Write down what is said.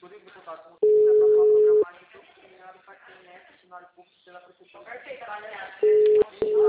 Por isso, deputado, como você quiser passar o programa aí, criado para quem é funcionário público pela prefeitura. Perfeito,